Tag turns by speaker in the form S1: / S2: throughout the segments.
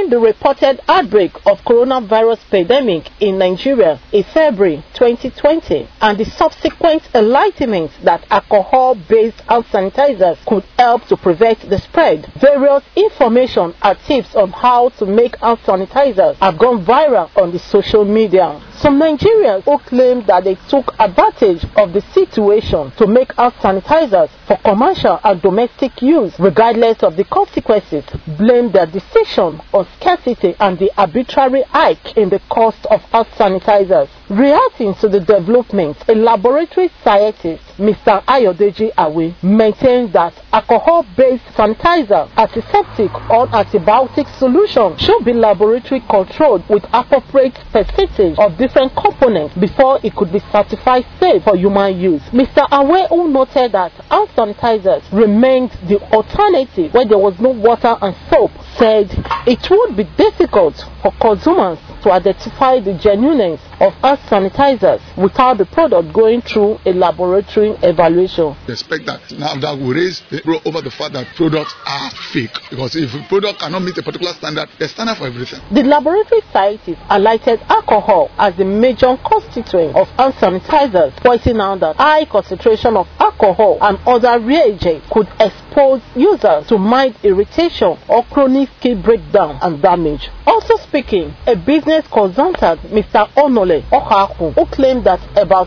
S1: during the reported outbreak of coronavirus pandemic in Nigeria in February 2020 and the subsequent enlightenment that alcohol-based hand sanitizers could help to prevent the spread. Various information and tips on how to make hand sanitizers have gone viral on the social media. Some Nigerians who claim that they took advantage of the situation to make hand sanitizers for commercial and domestic use, regardless of the consequences, blame their decision on scarcity and the arbitrary hike in the cost of hand sanitizers. Reacting to the development, a laboratory scientist, Mr. Ayodeji Awe, maintains that alcohol-based sanitizer, antiseptic or antibiotic solution should be laboratory controlled with appropriate percentage of different components before it could be certified safe for human use. Mr. Awe, who noted that hand sanitizers remained the alternative when there was no water and soap, said it would be difficult for consumers to identify the genuineness of hand sanitizers without the product going through a laboratory evaluation.
S2: I expect that now that we raise over the fact that products are fake, because if a product cannot meet a particular standard, there's standard for everything.
S1: The laboratory scientists highlighted alcohol as the major constituent of hand sanitizers, pointing out that high concentration of alcohol and other reagents could expose users to mild irritation or chronic skin breakdown and damage. Also speaking, a business consultant, Mr. Onole Okaku, who claimed that about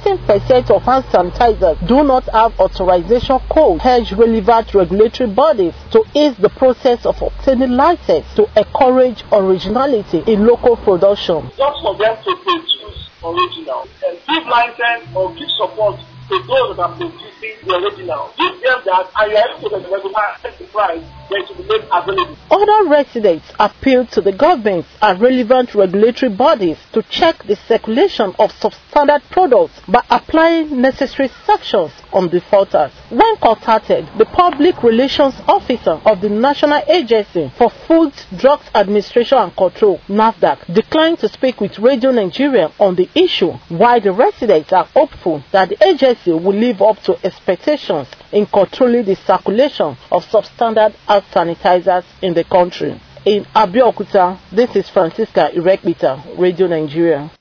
S1: 17% of hand sanitizers do not have authorization codes, urged relevant regulatory bodies to ease the process of obtaining license to encourage originality in local production.
S3: Just for them to produce original and give license or give support to those that are producing the original. Give them that, and you are able to recognize the price that should be made available.
S1: Other residents appealed to the government and relevant regulatory bodies to check the circulation of substandard products by applying necessary sanctions on defaulters. When contacted, the Public Relations Officer of the National Agency for Food, Drugs Administration and Control, NAFDAC, declined to speak with Radio Nigeria on the issue, while the residents are hopeful that the agency will live up to expectations in controlling the circulation of substandard hand sanitizers in the country. In Abeokuta, this is Francisca Irekbita, Radio Nigeria.